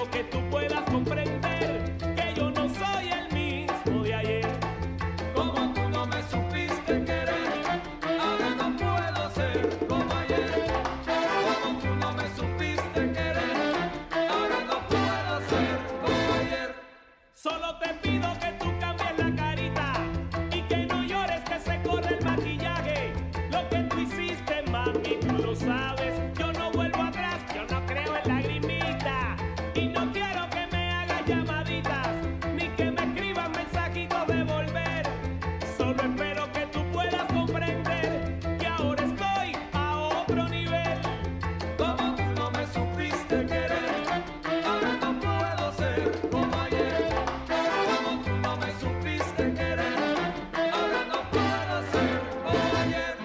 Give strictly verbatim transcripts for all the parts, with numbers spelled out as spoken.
espero que tú puedas comprender que yo no soy el mismo de ayer. Como tú no me supiste querer, ahora no puedo ser como ayer. Como tú no me supiste querer, ahora no puedo ser como ayer. Solo te pido que tú cambies la carita y que no llores, que se corre el maquillaje. Lo que tú hiciste, mami, tú lo sabes. Yo no vuelvo atrás, yo no creo en lagrimita. Y no quiero que me hagas llamaditas, ni que me escribas mensajitos de volver. Solo espero que tú puedas comprender que ahora estoy a otro nivel. Como tú no me supiste querer, ahora no puedo ser como ayer. Como tú no me supiste querer, ahora no puedo ser como ayer.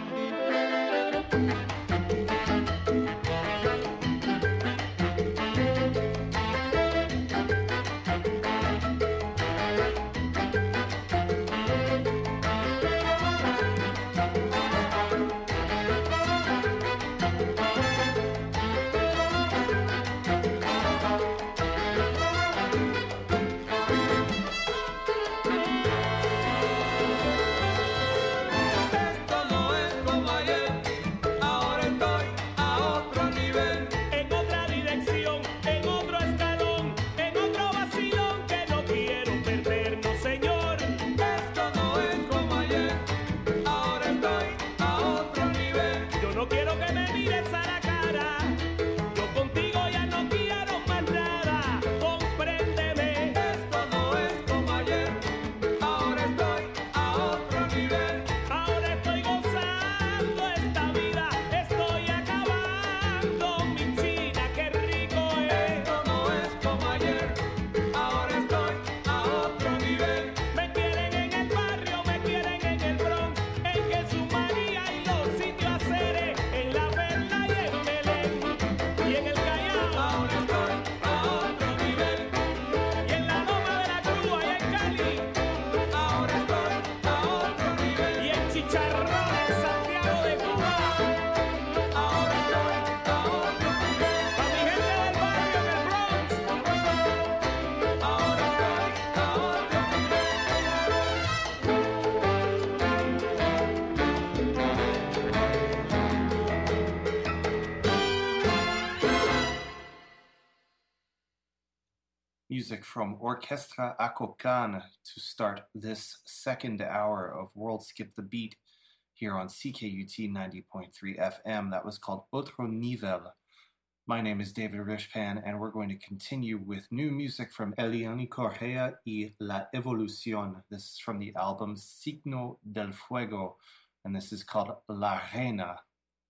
Esto no es como ayer, ahora estoy a otro nivel. En otra dirección, en otro escalón, en otro vacilón que no quiero perdernos, Señor. Esto no es como ayer, ahora estoy a otro nivel. Yo no quiero que me mires a la cara, yo contigo ya no quiero más nada, compréndeme. Esto no es como ayer, ahora estoy a otro nivel. Ahora estoy gozando esta vida, estoy acabando mi china, qué rico es. Esto no es como ayer, ahora estoy a otro nivel. Me quieren en el barrio, me quieren en el Bronx, en Jesús María y los sitios aceres, en La Perla y en Belén, y en el Callao, Ahora estoy a otro nivel. y en la Loma de la Cruz, allá en Cali, Ahora estoy a otro nivel. y en Chicharrón, en Santiago de Cuba. Ahora estoy a otro nivel. Pa' mi gente del barrio en el Bronx, Ahora estoy a otro Music from Orchestra Akokan to start this second hour of World Skip the Beat here on C K U T ninety point three F M. That was called Otro Nivel. My name is David Rishpan, and we're going to continue with new music from Eliani Correa y La Evolución. This is from the album Signo del Fuego, and this is called La Reina.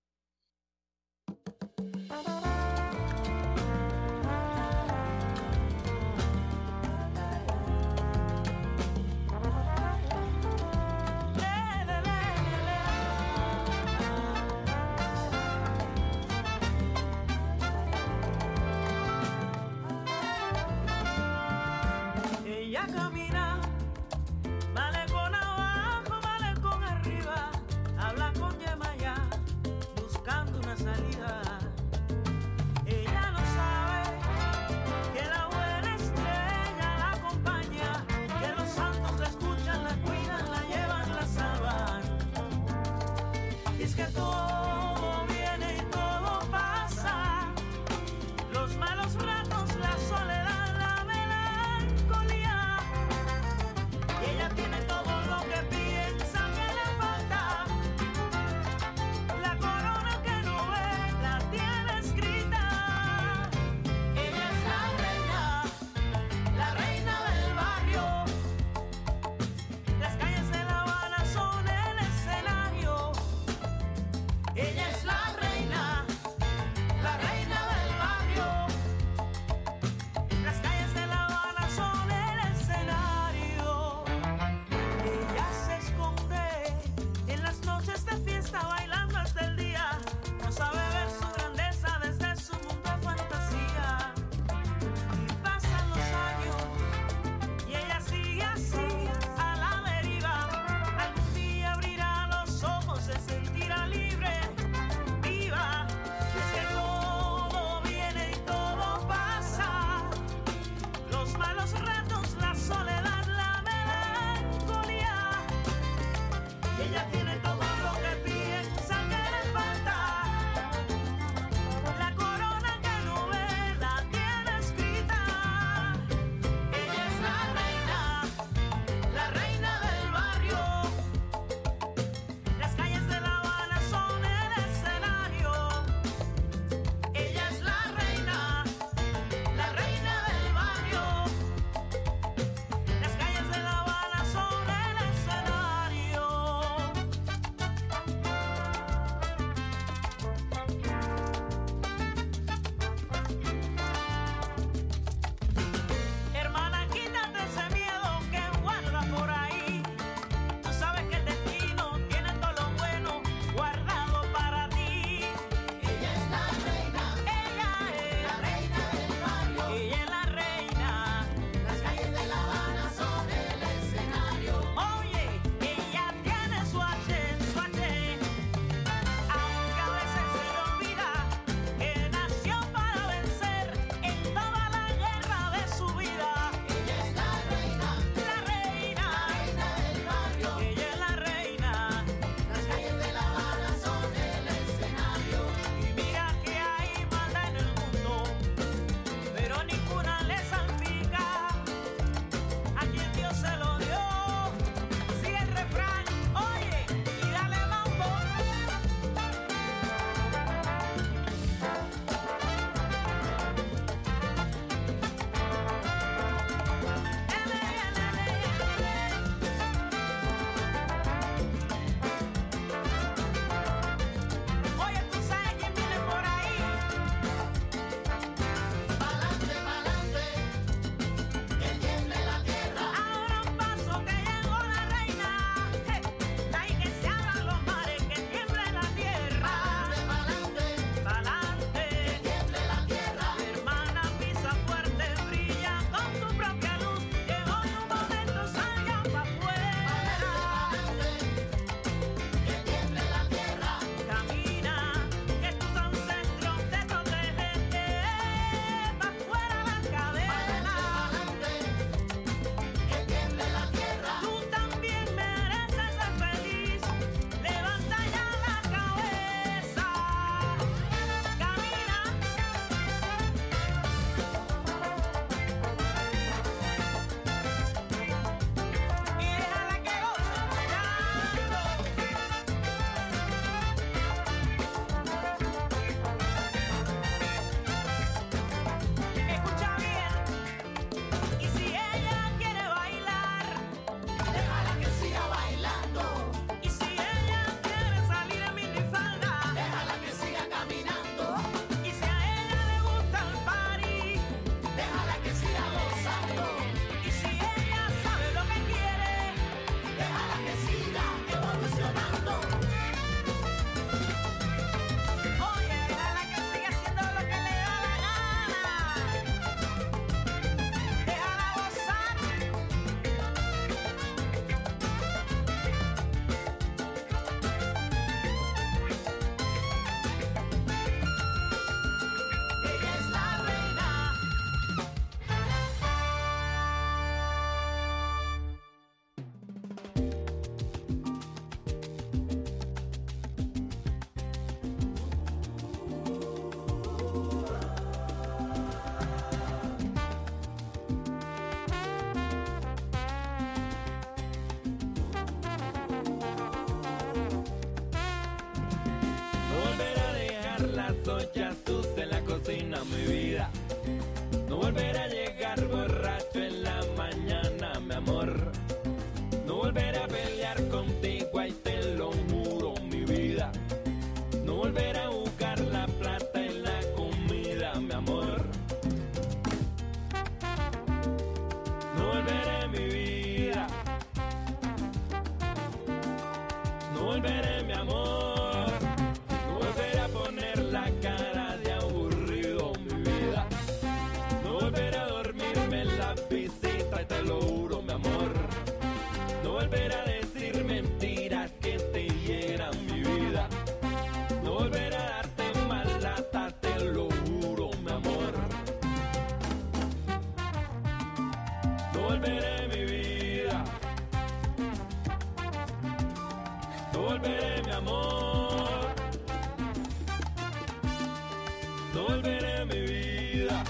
Ella camina, malecón abajo, malecón arriba, habla con Yemayá, buscando una salida. Ella no sabe que la buena estrella la acompaña, que los santos la escuchan, la cuidan, la llevan, la salvan. Y es que todo viene y todo pasa, los malos ratos, la soledad, la melancolía, mi vida. No volveré a llegar borracho en la mañana, mi amor. No volveré a pelear contigo, ahí te lo juro, mi vida. No volveré a buscar la plata en la comida, mi amor. No volveré, mi vida. No volveré, mi amor. No volveré a poner la cara de aburrido, mi vida. No volveré a dormirme en la visita, y te lo juro, mi amor. No volveré a decir mentiras que te hieran, mi vida. No volveré a darte mal lata, te lo juro, mi amor. No volveré, mi vida. No volveré, mi amor. No volveré, mi vida.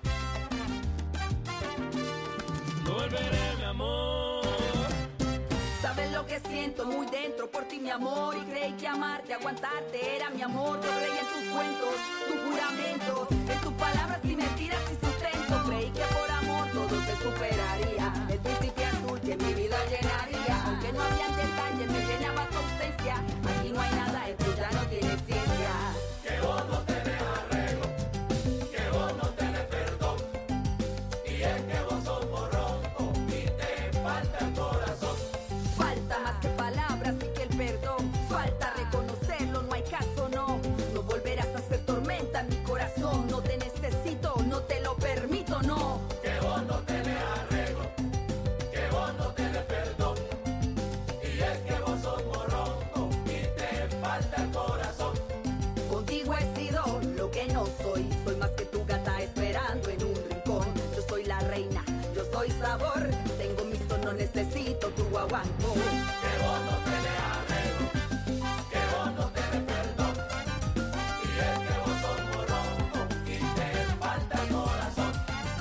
No volveré, mi amor. Sabes lo que siento muy dentro por ti, mi amor. Y creí que amarte, aguantarte era mi amor. Yo creí en tus cuentos, tus juramentos, en tus palabras y mentiras y sustento. Creí que por amor todo se superaría. El príncipe azul que mi vida llenaría. Aunque no había detalles, me llenaba tu ausencia. Aquí no hay nada, esto ya no tiene ciencia. Que vos no tenés arreglo, que vos no tenés perdón. Y es que vos sos morronco y te falta el corazón. Falta más que palabras y que el perdón. Falta reconocerlo, no hay caso, no. No volverás a ser tormenta en mi corazón. No te necesito, no te lo permito, no. Que vos no tenés arreglo, que vos no tenés perdón. Y es que vos sos morronco y te falta el corazón. Contigo he sido lo que no soy. Soy más que tu gata esperando en un rincón. Yo soy la reina, yo soy sabor. Tengo mi son, no necesito tu guaguancó. Que vos no tenés arreglo, que vos no tenés perdón. Y es que vos sos morronco y te falta el corazón.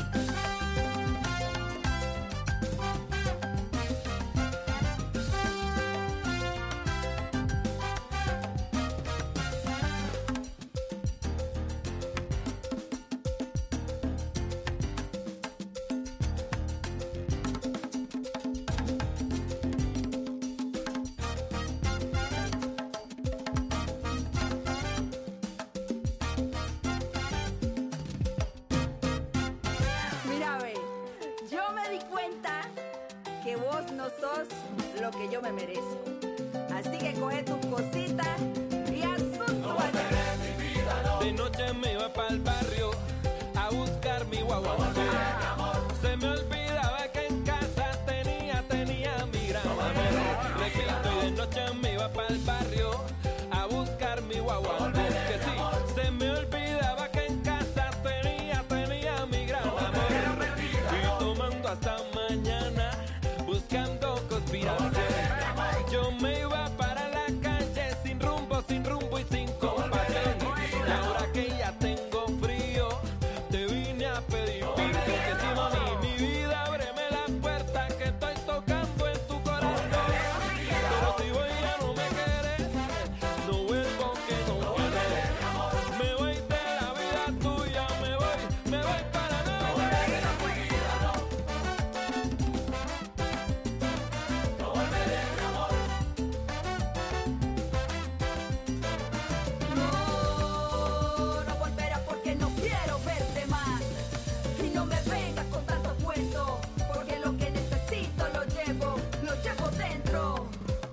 Mira, ve, yo me di cuenta que vos no sos lo que yo me merezco. Así que coge tus cositas y asunto allá. De noche me iba pa'l barrio a buscar mi guaguancó. Se me olvidaba que en casa tenía, tenía mi gran amor. Repito, y de noche me iba pa'l barrio a buscar mi guaguancó. Que sí, se me olvidaba que en casa tenía, tenía mi gran amor. Y tomando hasta mañana, buscando conspiración. Yo me iba para la calle sin rumbo, sin rumbo y sin compasión. Y ahora que ya tengo frío, te vine a pedir perdón. Que si mami, mi vida, ábreme la puerta que estoy tocando en tu corazón. Pero si voy ya no me quieres, no vuelvo que no quieres. Me voy de la vida tuya, me voy, me voy para nada. No, no volverás porque no quiero verte más. Y no me vengas con tanto cuento, porque lo que necesito lo llevo, lo llevo dentro.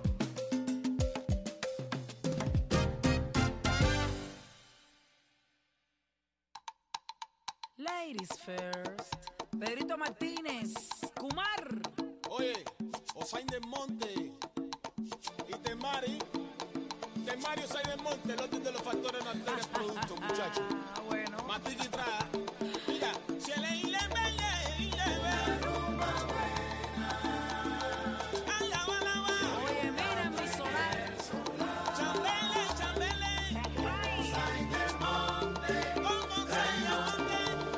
Ladies first. Pedrito Martínez, Kumar. Oye, Osain del Monte y Temari. Temari Osain del Monte, el otro de los factores no alteres productos, muchachos. Ah, bueno. Matica y traga. Mira, si el le le Oye, mira mi sonar. Chambele, chambele. Osain del Monte, ¿cómo se llama?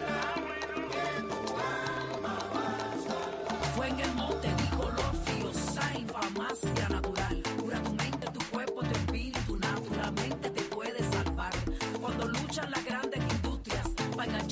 Fue en el monte, dijo Lofi, Osain, farmacia natural. Cura tu mente, tu cuerpo, tu espíritu, naturalmente te puede salvar. Cuando luchan las grandes industrias para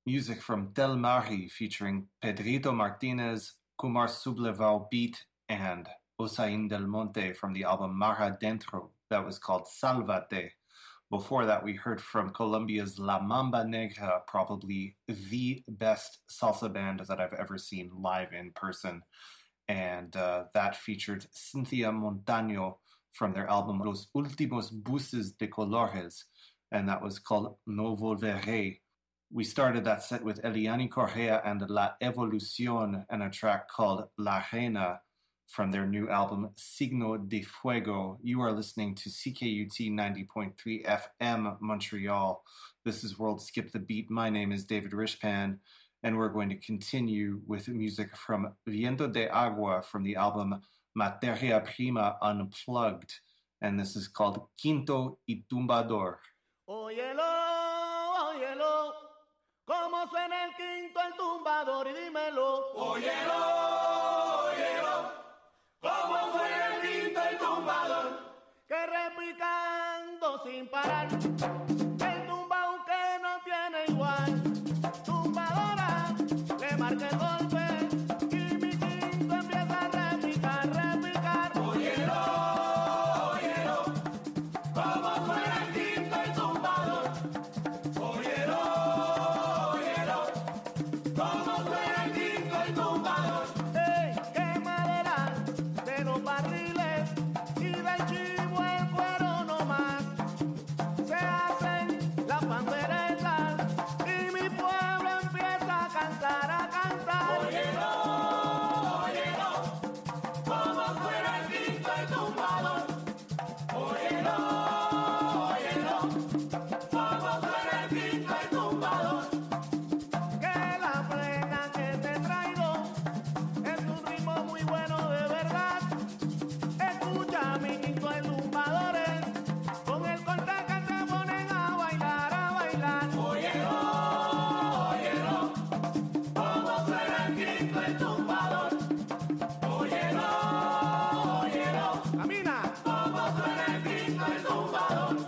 music from Del Mari featuring Pedrito Martinez, Kumar Sublevao beat, and Osain Del Monte from the album Mar Adentro that was called Salvate. Before that, we heard from Colombia's La Mamba Negra, probably the best salsa band that I've ever seen live in person. And uh, that featured Cynthia Montaño from their album Los Últimos Buses de Colores, and that was called No Volveré. We started that set with Eliani Correa and La Evolución and a track called La Reina from their new album Signo de Fuego. You are listening to C K U T ninety point three F M Montreal. This is World Skip the Beat. My name is David Rishpan, and we're going to continue with music from Viento de Agua from the album Materia Prima Unplugged, and this is called Quinto y Tumbador. Óyelo, óyelo, cómo suena el quinto, el tumbador, y dímelo. Óyelo, óyelo, cómo suena el quinto, el tumbador, que repicando sin parar, el tumbao que no tiene igual. Tumbadora, le marca el golpe, y mi quinto empieza a repicar, repicar. óyelo, óyelo, cómo suena el quinto, el tumbador, óyelo, óyelo, cómo suena el quinto, el tumbador. ¡Ey! ¡Qué madera de los barriles y del chivo el cuero no más! Se hacen las panderetas y mi pueblo empieza a cantar, a cantar. Óyelo, óyelo, cómo suena el quinto, el tumbador, óyelo, óyelo, cómo suena el quinto, el tumbador. Que la plena que te traigo es un ritmo muy bueno de verdad. Escucha mi quinto el tumbadores, con el corte que se ponen a bailar, a bailar. Óyelo, óyelo, cómo suena el quinto, el tumbador, óyelo, óyelo, Camina. cómo suena el quinto, el tumbador.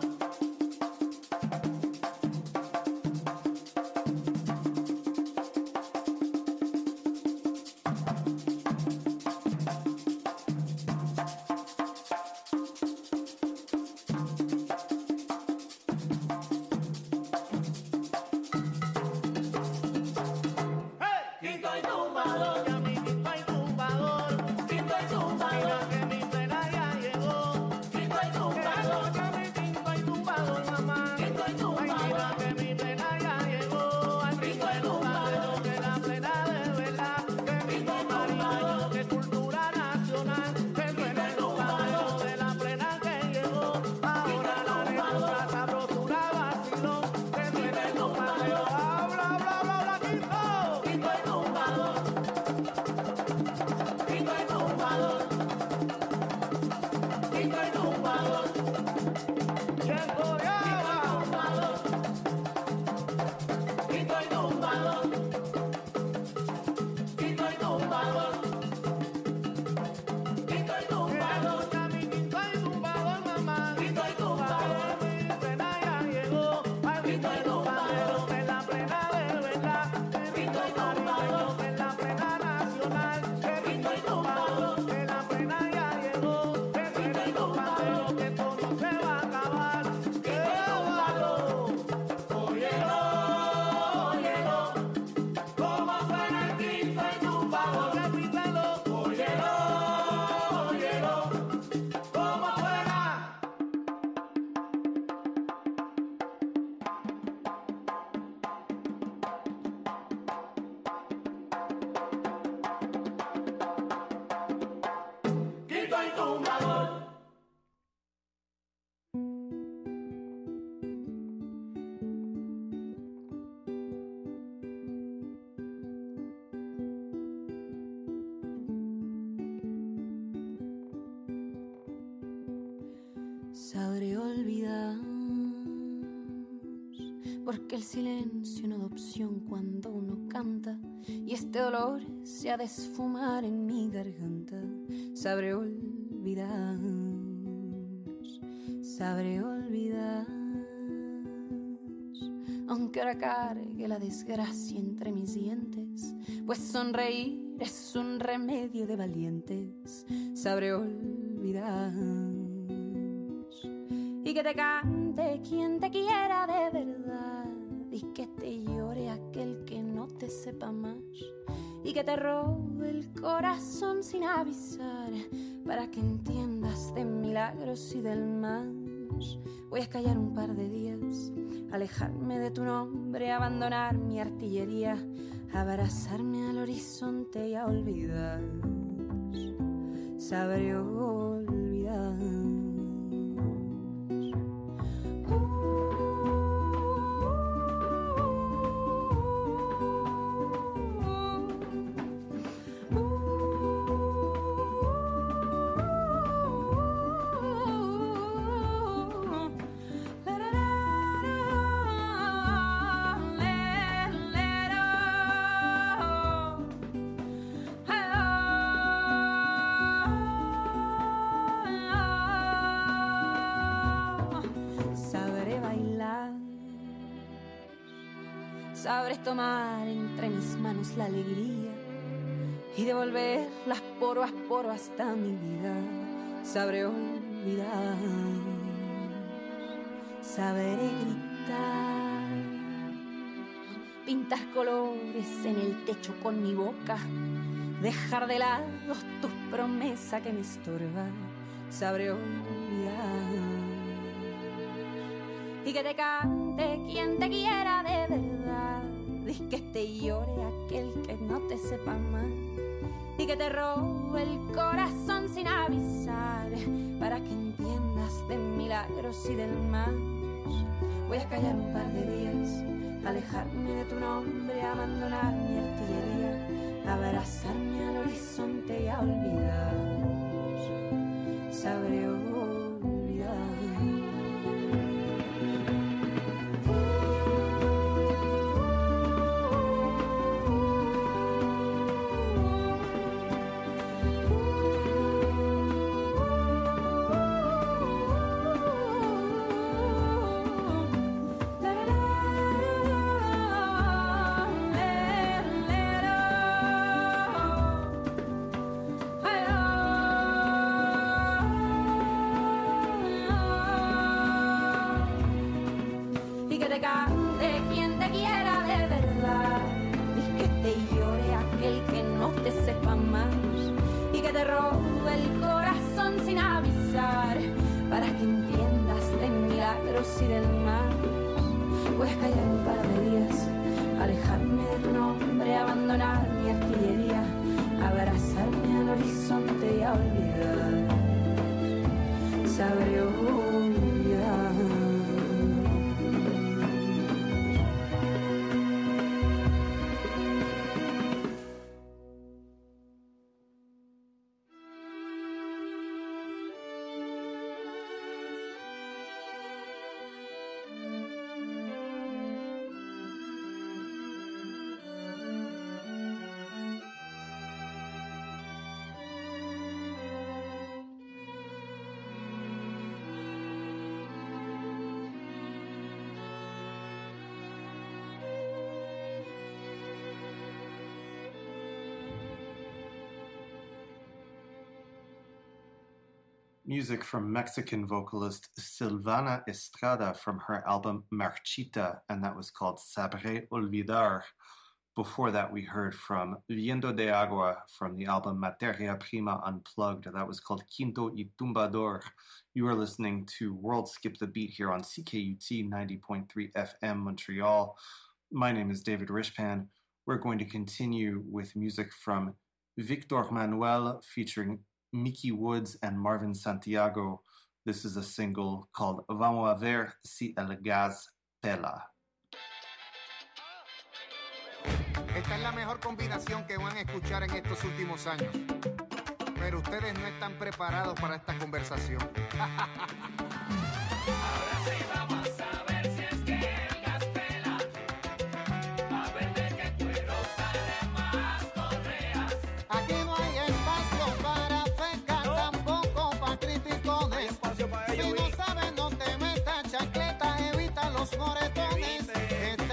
Quinto y tumbador, Ya mi quinto el tumbador, quinto y mira tumbador, que mi plena ya llegó. quinto y tumbador, Escucha mi quinto el tumbador, mamá. quinto y Ay, tumbador. mira que mi plena ya llegó. Al quinto el tumbador, que la plena de verdad. Que mi marido, que cultura nacional. Que suena el tumbador de la plena que llegó. Ahora la negra sabrosura vaciló. Que suena el tumbador. Habla, habla, habla, habla, quinto. Quinto y tumbador, quinto y tumbador, quinto y tumbador, Tiempo de agua. quinto y tumbador, quinto y tumbador, quinto y tumbador, Escucha mi quinto el tumbador, mamá. quinto y tumbador, Mi plena ya llegó. Al quinto el tumbador, que la plena de verdad. quinto y tumbador, Que la plena nacional. Que quinto y tumbador, que la plena ya llegó. Que suena el tumbador, que esto no se va a acabar. ¡Qué bárbaro! óyelo, óyelo, cómo suena el quinto y tumbador, Repítelo. óyelo, óyelo, cómo suena. Quinto y tumbador. Sabré olvidar, porque el silencio no da opción cuando uno canta y este dolor se ha de esfumar en mi garganta. Sabré olvidar, sabré olvidar, aunque ahora cargue la desgracia entre mis dientes, pues sonreír es un remedio de valientes. Sabré olvidar y que te cante quien te quiera de verdad, y que te llore aquel que no te sepa más, y que te robe el corazón sin avisar, para que entiendas de milagros y del más. Voy a callar un par de días, alejarme de tu nombre, abandonar mi artillería, abrazarme al horizonte y a olvidar. Sabré olvidar. Sabré tomar entre mis manos la alegría y devolverlas poro a poro hasta mi vida. Sabré olvidar, sabré gritar, pintar colores en el techo con mi boca, dejar de lado tus promesas que me estorban. Sabré olvidar y que te cante quien te quiera de verdad, y que te llore aquel que no te sepa más, y que te robe el corazón sin avisar, para que entiendas de milagros y del más. Voy a callar un par de días, alejarme de tu nombre, abandonar mi artillería, abrazarme al horizonte y a olvidar. Sabré olvidar. Y del mar. Voy a callar un par de días, alejarme de tu nombre, abandonar mi artillería, abrazarme al horizonte y a olvidar. Sabré olvidar. Music from Mexican vocalist Silvana Estrada from her album Marchita, and that was called Sabré Olvidar. Before that, we heard from Viento de Agua from the album Materia Prima Unplugged. That was called Quinto y Tumbador. You are listening to World Skip the Beat here on C K U T ninety point three F M Montreal. My name is David Rishpan. We're going to continue with music from Victor Manuel featuring Mickey Woods and Marvin Santiago. This is a single called Vamos a ver si el gas pela. Esta es la mejor combinación que van a escuchar en estos últimos años. Pero ustedes no están preparados para esta conversación. Ahora sí vamos a ver si es que el gas pela. A ver de qué cuero sale más correas. Aquí no hay espacio para feca, no. Tampoco para criticones. Si no sabes, no te metas chancleta, evita los moretones. Este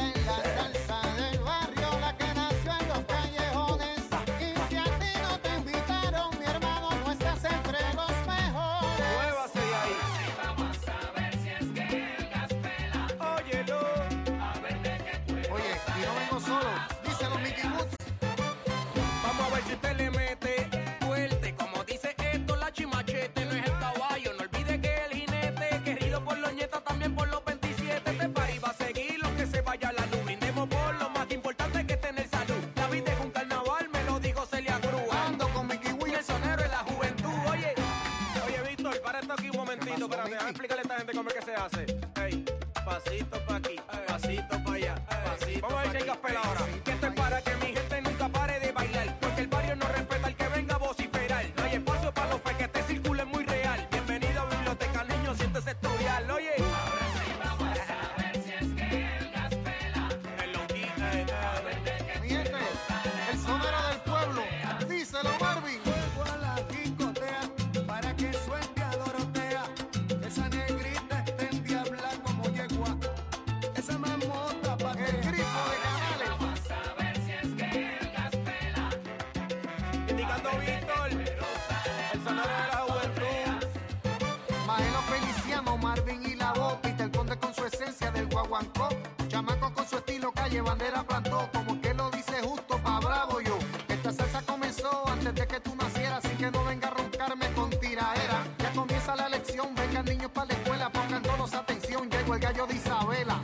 pasito pa' aquí, pasito pa' allá, pasito Vamos a ver si hay gospel ahora. Que esto es para que mi gente nunca pare de bailar, porque el barrio no respeta al que venga a vociferar. No hay espacio para los fequetes, circulen muy real. Bienvenido a Biblioteca, niños, siéntese a estudiar, oye. Ahora sí vamos a ver si es que el gas pela. El longuita, eh, eh. Mi gente, el sonero del pueblo, díselo Marvin. Vuelvo a la discotea para que suelte a Dorotea. Esa negrita está en diabla como yegua. Esa mamota pa' que El grifo de Canales. Vamos a ver si es que el gas pela. Indicando Víctor, el sonero de la juventud. Maelo Feliciano, Marvin y la voz. Peter Conde con su esencia del guaguancó. Chamaco con su estilo, calle bandera plantó. Como que lo dice justo pa' bravo yo. Esta salsa comenzó antes de que tú nacieras, así que no venga a roncarme con tiraera. Ya comienza la lección, vengan niños pa' la escuela, pongan todos atención, llegó el gallo de Isabela.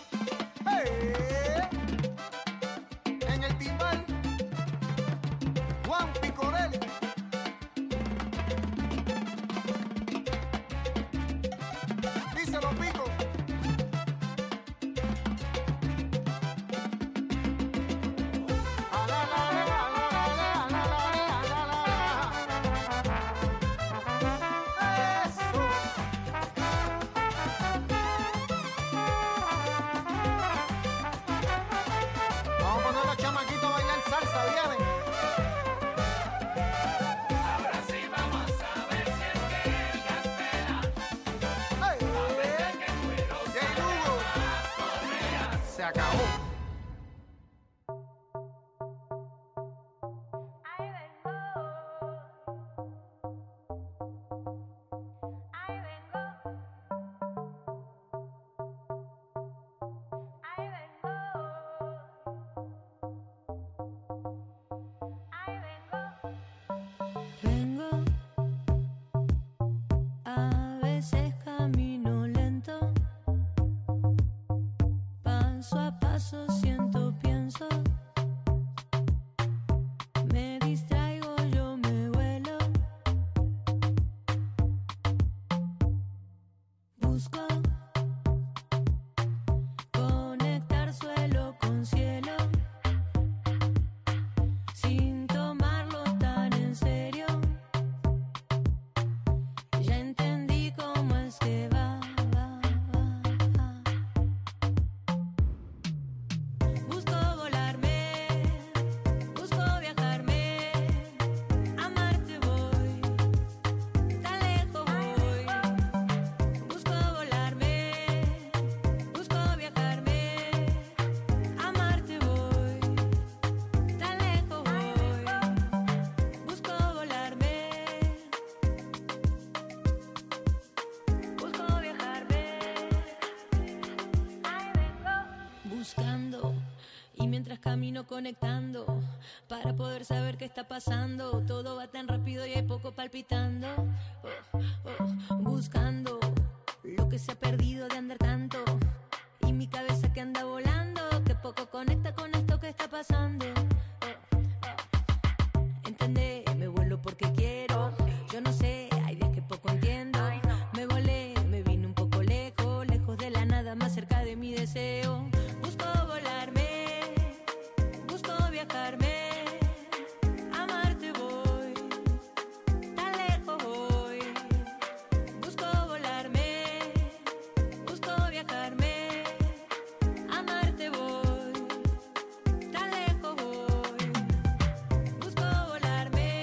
¡Hey! En el timbal, Juan Picorel. Díselo, Pico. A la, la, la, la, la, la, la, la, la, la. Eso. Vamos a poner a los chamaquitos a bailar salsa, ¿vienen? Ahora sí vamos a ver si es que el gas pela. ¡Hey! Que cuero Jay Lugo. Se acabó. Ahí vengo, ahí vengo, ahí vengo, ahí vengo. Vengo, a veces camino lento, paso a paso siento, pienso. Me distraigo, yo me vuelo. Busco conectar suelo con cielo, sin tomarlo tan en serio. Ya entendí cómo es que va, va, va, va. Busco volarme, busco viajarme, amarte voy, tan lejos voy. Busco volarme, busco viajarme, amarte voy, tan lejos voy. Busco volarme, busco viajarme, ahí vengo. Buscando, y mientras camino conectando, para poder saber qué está pasando. Todo va tan rápido y hay poco palpitando. Oh, oh, buscando lo que se ha perdido de andar tanto, y mi cabeza que anda volando, que poco conecta con esto que está pasando. Oh, oh. Entendé, me vuelo porque quiero. Yo no sé, hay días que poco entiendo. Me volé, me vine un poco lejos, lejos de la nada, más cerca de mi deseo. Busco volarme, busco viajarme, amarte voy, tan lejos voy. Busco volarme, busco viajarme, amarte voy, tan lejos voy. Busco volarme,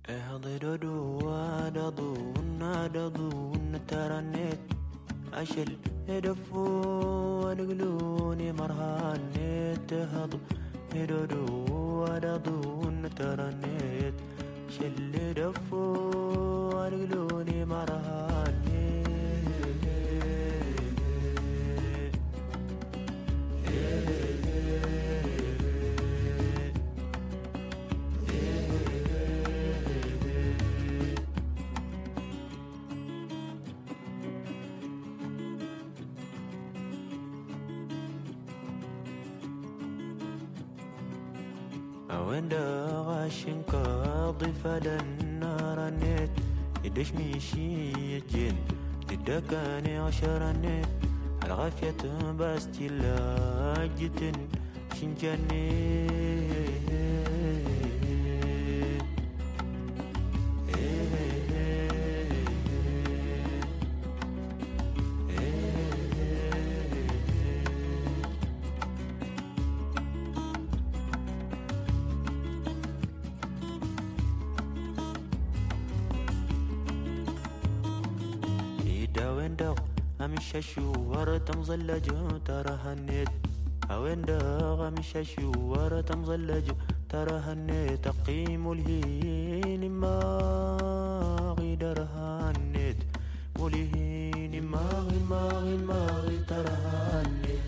اهضدوا وادضون ادضون ترنيت أشل هدفوا ونقلوني مرهانيت هض هددوا ودضون ترنيت شل هدفوا ونقلوني مرهانيت وين غاشن قاضي فلنا رنيت يدش ميشي يجين تدكاني عشرنيت على غافية باستي لاجتن شنجانيت ششوار تمزلج ترى هنيت وين داغ مش شوار تمزلج ترى هنيت تقيم الهين ما غير هنيت ولهين ما غي ما غي ما غي ترى هنيت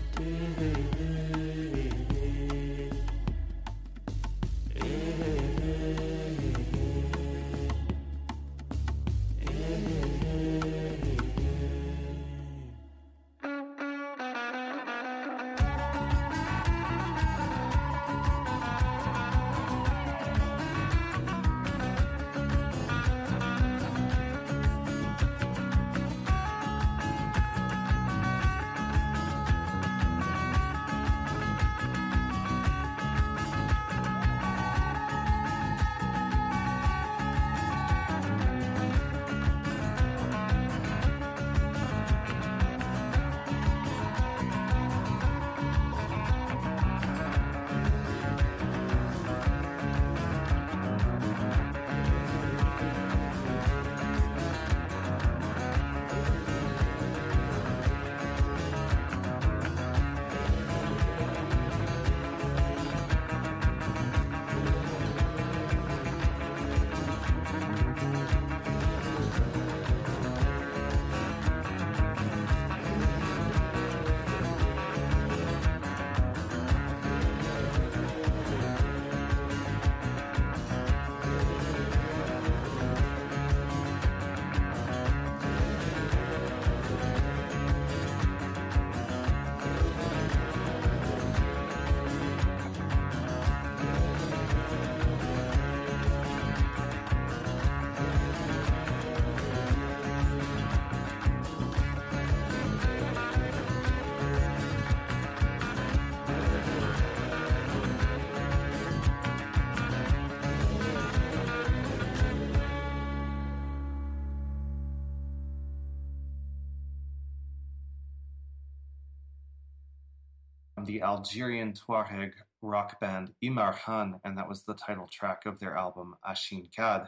The Algerian Tuareg rock band Imar Khan, and that was the title track of their album Ashin Kad.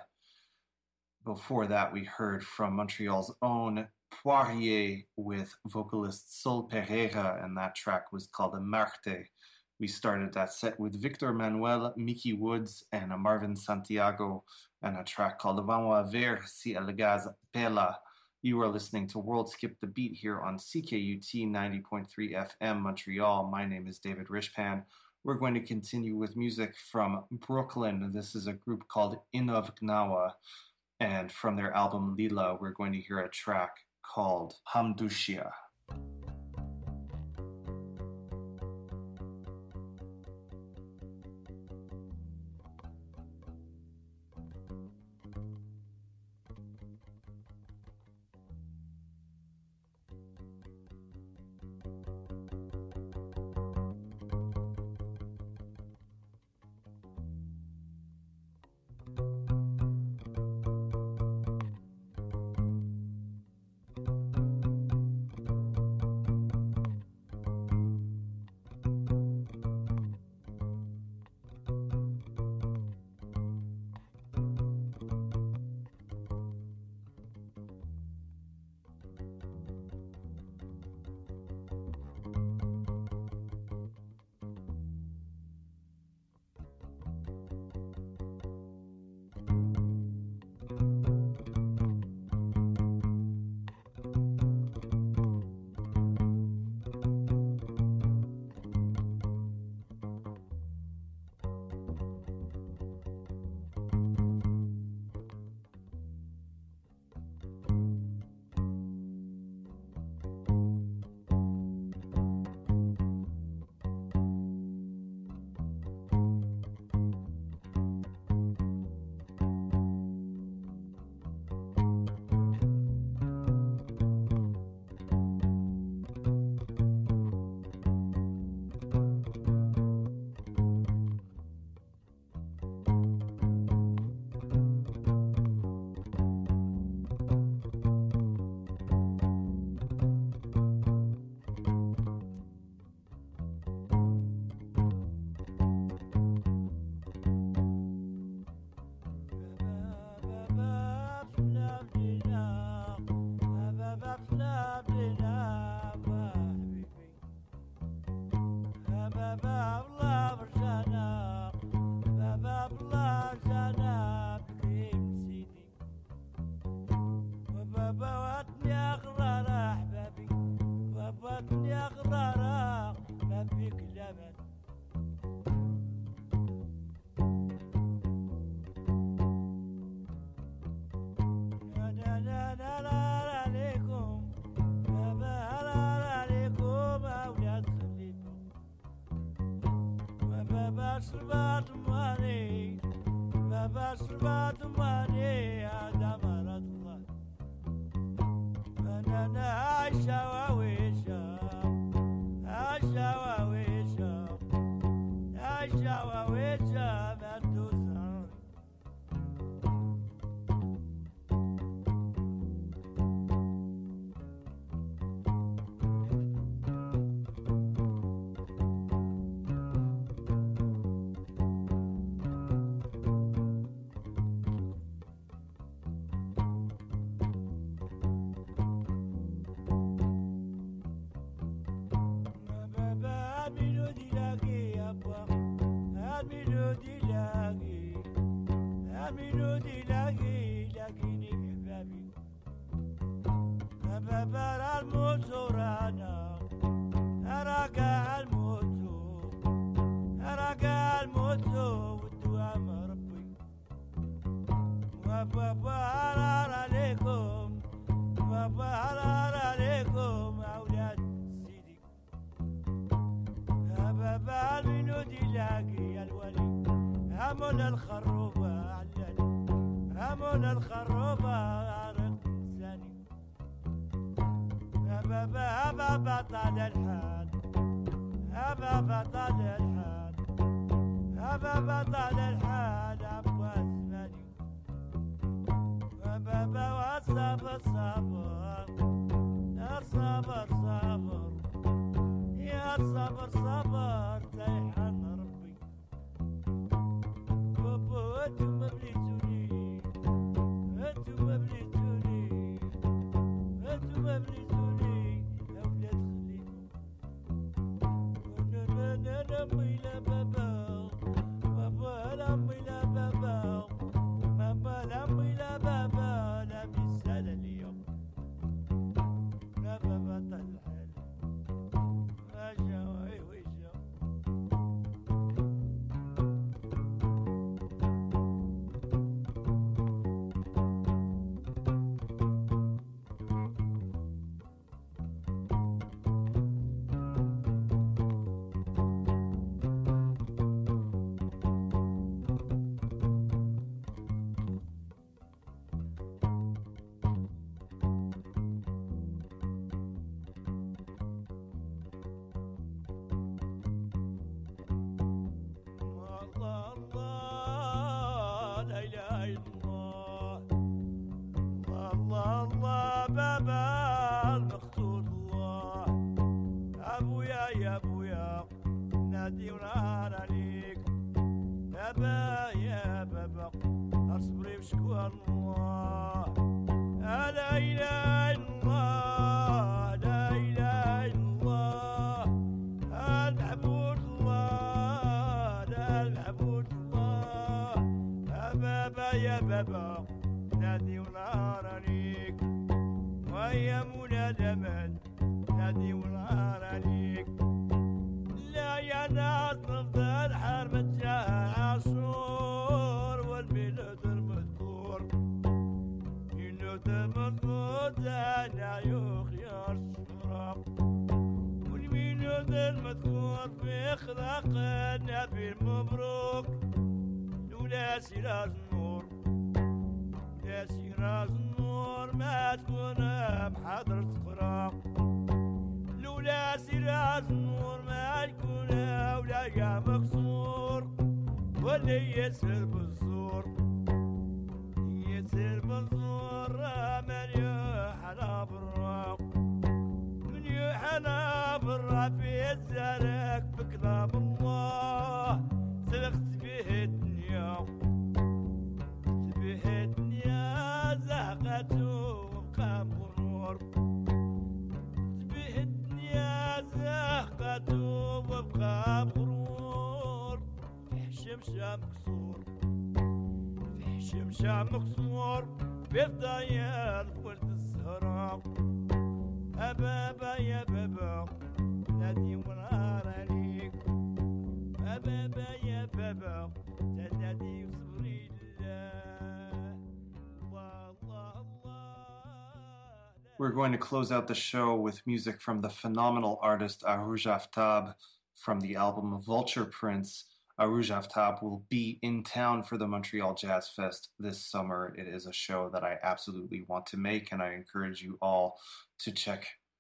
Before that, we heard from Montreal's own Poirier with vocalist Sol Pereira, and that track was called Marte. We started that set with Victor Manuel, Mickey Woods, and Marvin Santiago, and a track called Vamos a ver si el gas pela. You are listening to World Skip the Beat here on C K U T ninety point three F M Montreal. My name is David Rishpan. We're going to continue with music from Brooklyn. This is a group called Inov Gnawa. And from their album Lila, we're going to hear a track called Hamdushia. Thank We're going to close out the show with music from the phenomenal artist Arouj Aftab from the album Vulture Prince. Arouj Aftab will be in town for the Montreal Jazz Fest this summer. It is a show that I absolutely want to make, and I encourage you all to check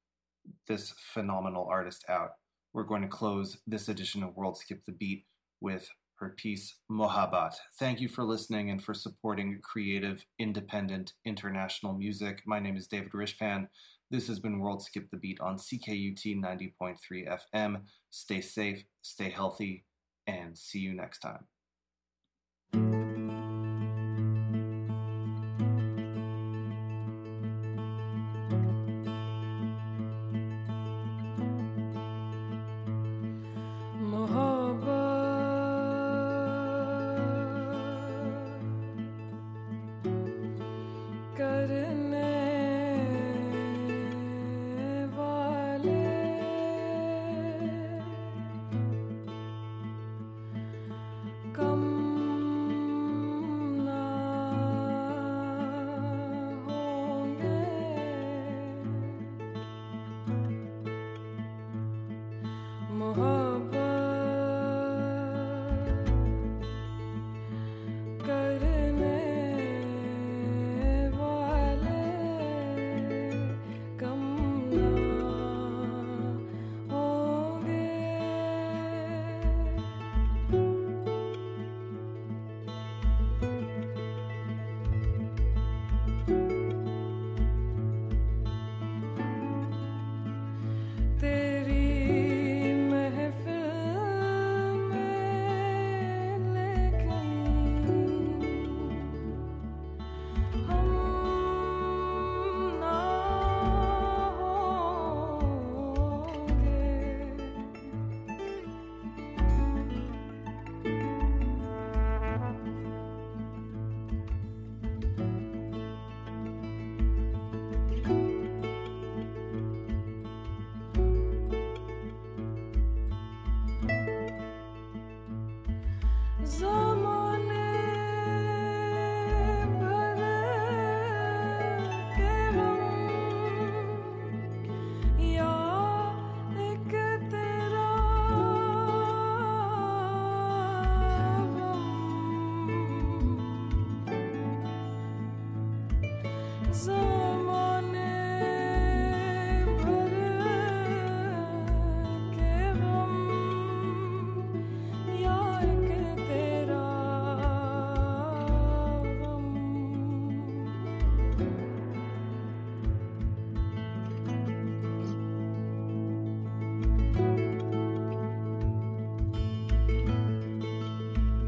this phenomenal artist out. We're going to close this edition of World Skip the Beat with her piece Mohabbat. Thank you for listening and for supporting creative, independent, international music. My name is David Rishpan. This has been World Skip the Beat on C K U T ninety point three F M. Stay safe, stay healthy, and see you next time.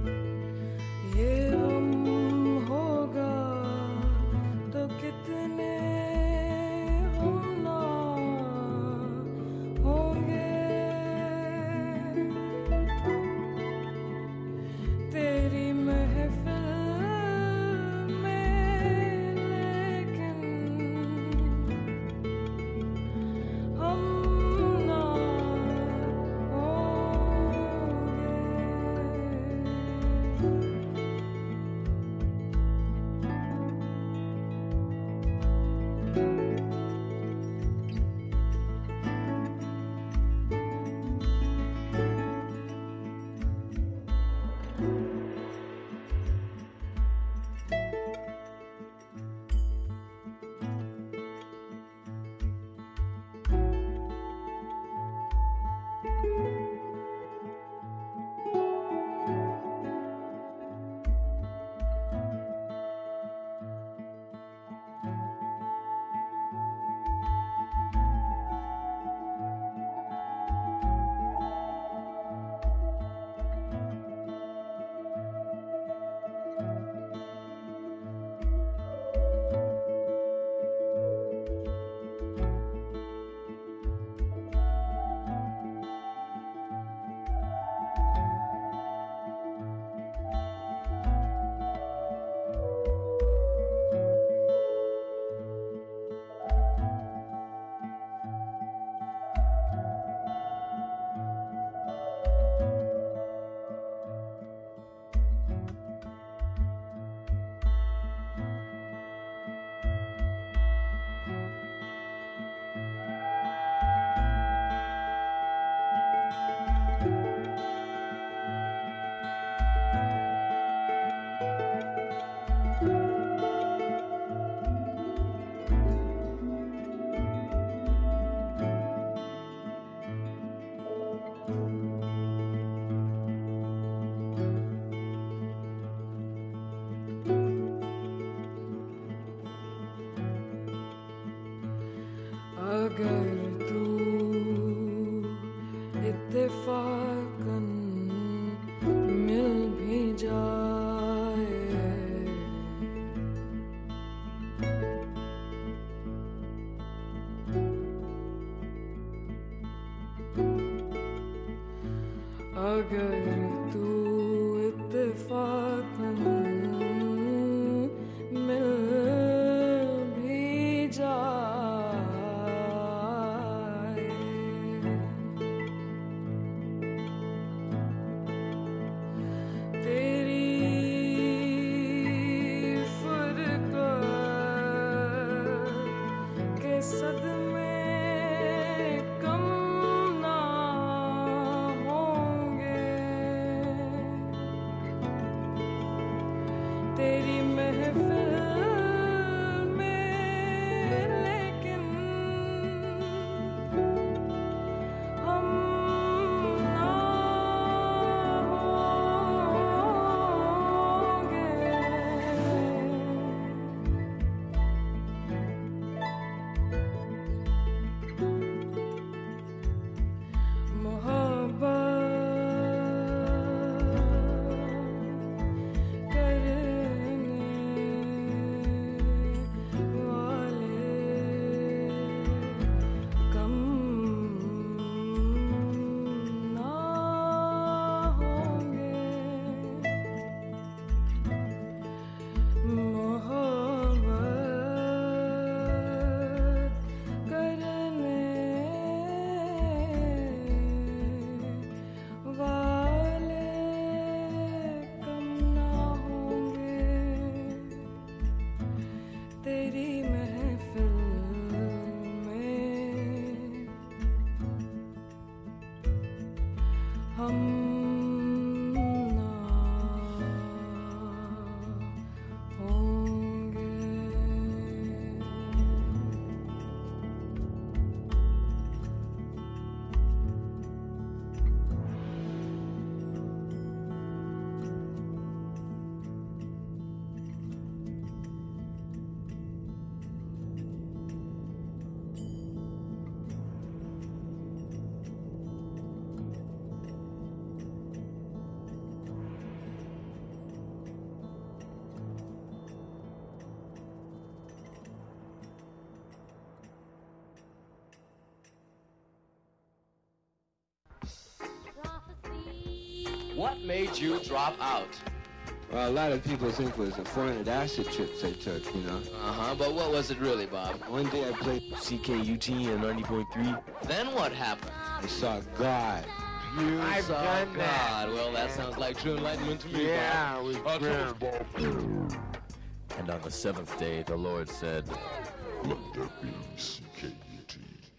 कितने अगर तू इत्तेफाकन मिल भी जाए, अगर तू इत्तेफाकन मिल भी जाए, तेरी फुरकत के सदमे कम ना होंगे, तेरी महफिल में लेकिन हम ना होंगे। मोहब्बत करने वाले कम ना होंगे, मोहब्बत करने वाले कम ना होंगे, तेरी महफिल में हम ना होंगे। What made you drop out? Well, a lot of people think it was the four-hundred acid trips I took, you know. Uh-huh, but what was it really, Bob? One day I played C K U T and ninety point three. Then what happened? I saw God. You I've saw done God. that. Well, that sounds like true enlightenment to me, Yeah, Bob. it was Uh, grand. And on the seventh day, the Lord said, Let there be C K U T.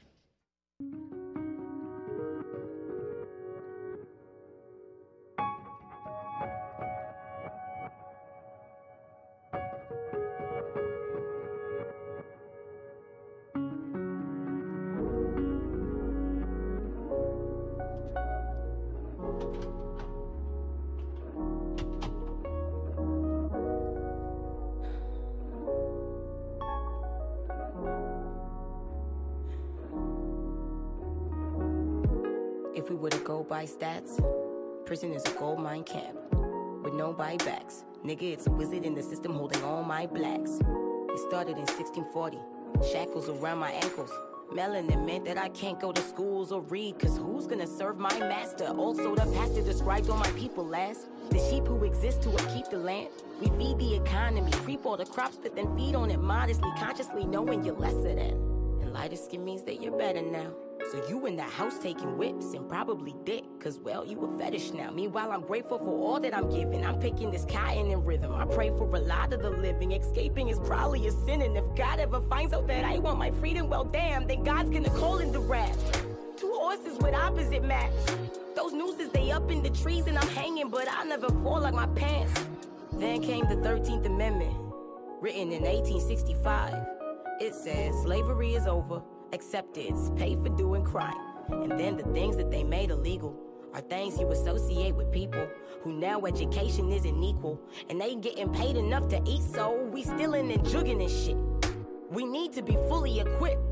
If we were to go by stats, prison is a gold mine camp with no buybacks. Nigga, it's a wizard in the system holding all my blacks. It started in sixteen forty, shackles around my ankles. Melanin meant that I can't go to schools or read, cause who's gonna serve my master? Also, the pastor describes all my people last. The sheep who exist to upkeep the land. We feed the economy, creep all the crops, but then feed on it modestly, consciously knowing you're lesser than. And lighter skin means that you're better now. So you in the house taking whips and probably dick, cause well, you a fetish now. Meanwhile, I'm grateful for all that I'm given. I'm picking this cotton in rhythm. I pray for a lot of the living. Escaping is probably a sin, and if God ever finds out that I want my freedom, well damn, then God's gonna call in the wrath. Two horses with opposite maps. Those nooses, they up in the trees and I'm hanging, but I'll never fall like my pants. Then came the thirteenth Amendment, written in eighteen sixty-five. It says slavery is over. Acceptance, pay for doing crime. And then the things that they made illegal are things you associate with people who now education isn't equal, and they getting paid enough to eat, so we stealing and jugging and shit. We need to be fully equipped.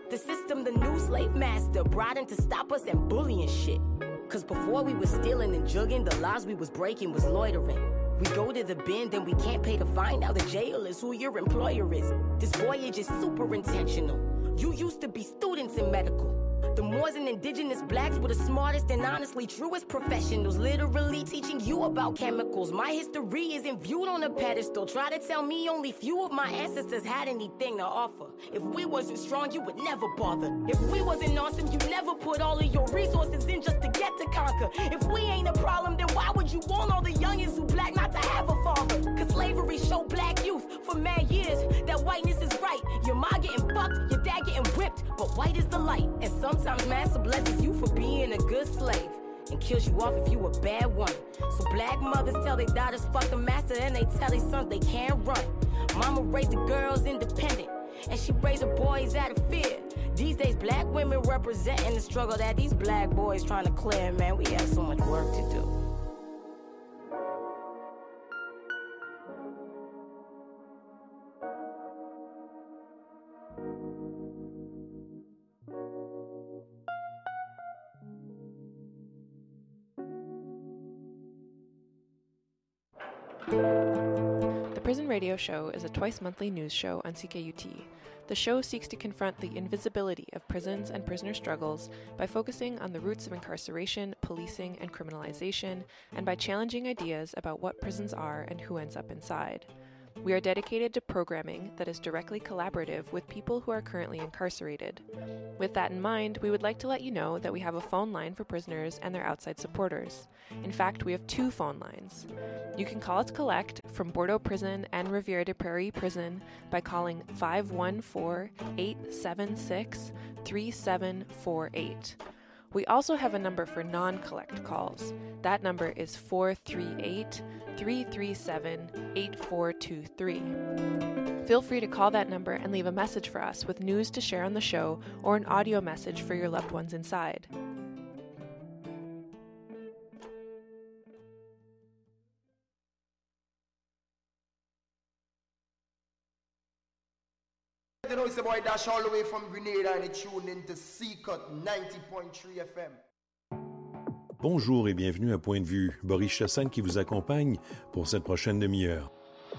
The system, the new slave master, brought in to stop us and bullying shit. Cause before we was stealing and jugging, the laws we was breaking was loitering. We go to the bend and we can't pay to find out the jail is who your employer is. This voyage is super intentional. You used to be students in medical. The Moors and indigenous blacks were the smartest and honestly truest professionals, literally teaching you about chemicals. My history isn't viewed on a pedestal. Try to tell me only few of my ancestors had anything to offer. If we wasn't strong, you would never bother. If we wasn't awesome, you'd never put all of your resources in just to get to conquer. If we ain't a problem, then why would you want all the youngins who black not to have a father? Cause slavery showed black youth for mad years that whiteness is right. Your ma getting fucked, your dad getting whipped, but white is the light. And sometimes Master blesses you for being a good slave and kills you off if you a bad one. So black mothers tell their daughters fuck the master, and they tell their sons they can't run. Mama raised the girls independent, and she raised her boys out of fear. These days black women representing the struggle that these black boys trying to clear. Man, we have so much work to do. The Prison Radio Show is a twice-monthly news show on C K U T. The show seeks to confront the invisibility of prisons and prisoner struggles by focusing on the roots of incarceration, policing, and criminalization, and by challenging ideas about what prisons are and who ends up inside. We are dedicated to programming that is directly collaborative with people who are currently incarcerated. With that in mind, we would like to let you know that we have a phone line for prisoners and their outside supporters. In fact, we have two phone lines. You can call us collect from Bordeaux Prison and Rivière des Prairies Prison by calling five one four, eight seven six, three seven four eight. We also have a number for non-collect calls. That number is four three eight, three three seven, eight four two three. Feel free to call that number and leave a message for us with news to share on the show or an audio message for your loved ones inside. You know, it's the boy Dash all the way from Grenada and it's tuned into C-Cut ninety point three F M. Bonjour et bienvenue à Point de vue. Boris Chassagne qui vous accompagne pour cette prochaine demi-heure.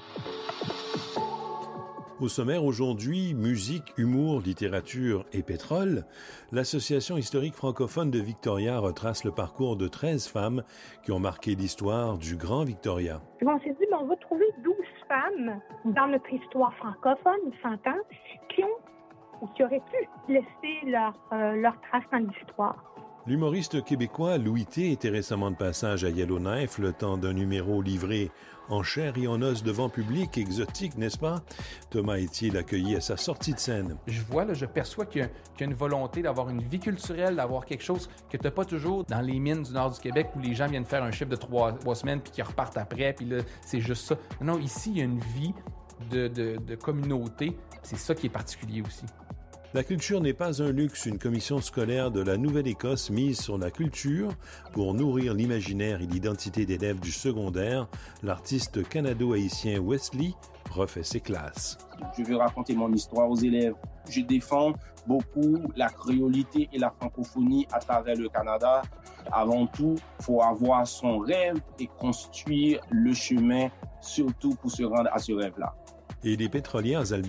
Au sommaire aujourd'hui, musique, humour, littérature et pétrole, l'Association historique francophone de Victoria retrace le parcours de treize femmes qui ont marqué l'histoire du Grand Victoria. On s'est dit, ben, on va trouver douze femmes dans notre histoire francophone, s'entend, qui ont, ou qui auraient pu laisser leur, euh, leur trace dans l'histoire. L'humoriste québécois Louis T était récemment de passage à Yellowknife, le temps d'un numéro livré en chair et en os devant public, exotique, n'est-ce pas? Thomas Etier l'accueillit à sa sortie de scène. Je vois, là, je perçois qu'il y a, qu'il y a une volonté d'avoir une vie culturelle, d'avoir quelque chose que tu n'as pas toujours dans les mines du nord du Québec où les gens viennent faire un chiffre de trois, trois semaines puis qu'ils repartent après, puis là, c'est juste ça. Non, ici, il y a une vie de, de, de communauté. C'est ça qui est particulier aussi. La culture n'est pas un luxe. Une commission scolaire de la Nouvelle-Écosse mise sur la culture pour nourrir l'imaginaire et l'identité d'élèves du secondaire. L'artiste canado-haïtien Wesley refait ses classes. Je veux raconter mon histoire aux élèves. Je défends beaucoup la créolité et la francophonie à travers le Canada. Avant tout, il faut avoir son rêve et construire le chemin, surtout pour se rendre à ce rêve-là. Et les pétrolières